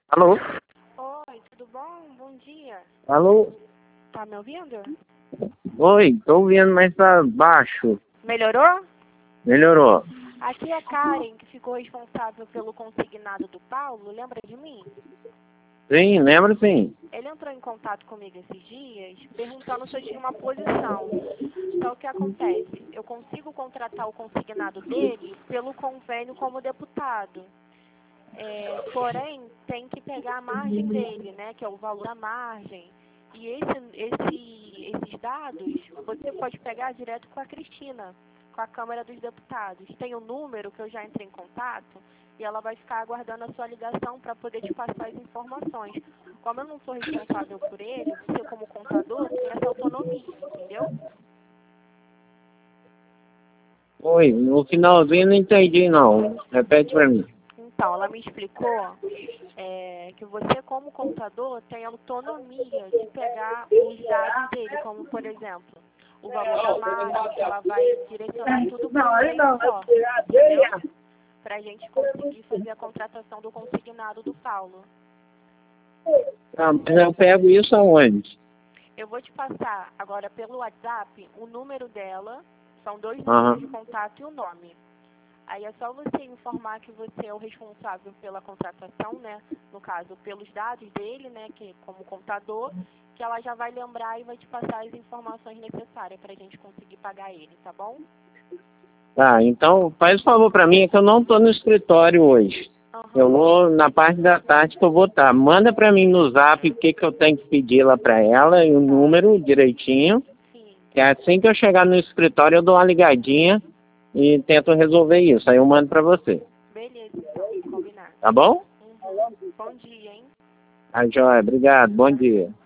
Alô? Oi, tudo bom? Bom dia. Alô? Tá me ouvindo? Oi, tô ouvindo, mas tá baixo. Melhorou? Melhorou. Aqui é a Karen, que ficou responsável pelo consignado do Paulo. Lembra de mim? Sim, lembro sim. Ele entrou em contato comigo esses dias, perguntando se eu tinha uma posição. Então, o que acontece? Eu consigo contratar o consignado dele pelo convênio como deputado. Porém, tem que pegar a margem dele, né? Que é o valor da margem. E esses dados você pode pegar direto com a Cristina, com a Câmara dos Deputados. Tem o número que eu já entrei em contato e ela vai ficar aguardando a sua ligação para poder te passar as informações. Como eu não sou responsável por ele, você como contador tem essa autonomia, entendeu? Oi, no finalzinho não entendi não. Repete pra mim. Então, ela me explicou que você, como contador, tem autonomia de pegar os dados dele, como, por exemplo, o valor da margem, que ela vai direcionar tudo para um jeito só, entendeu? Para a gente conseguir fazer a contratação do consignado do Paulo. Ah, mas eu pego isso aonde? Eu vou te passar agora pelo WhatsApp o número dela, são 2 Aham. números de contato e o nome. Aí é só você informar que você é o responsável pela contratação, né? No caso, pelos dados dele, né? Que como contador, que ela já vai lembrar e vai te passar as informações necessárias para a gente conseguir pagar ele, tá bom? Tá, então faz um favor pra mim, é que eu não tô no escritório hoje. Eu Aham, vou na parte da tarde que eu vou estar. Manda pra mim no zap o que eu tenho que pedir lá pra ela e o número direitinho. sim. Que é assim que eu chegar no escritório eu dou uma ligadinha e tento resolver isso. Aí eu mando pra você. Beleza, então, combinado. Tá bom? Uhum. Bom dia, hein? Tá, joia. Obrigado. Bom dia.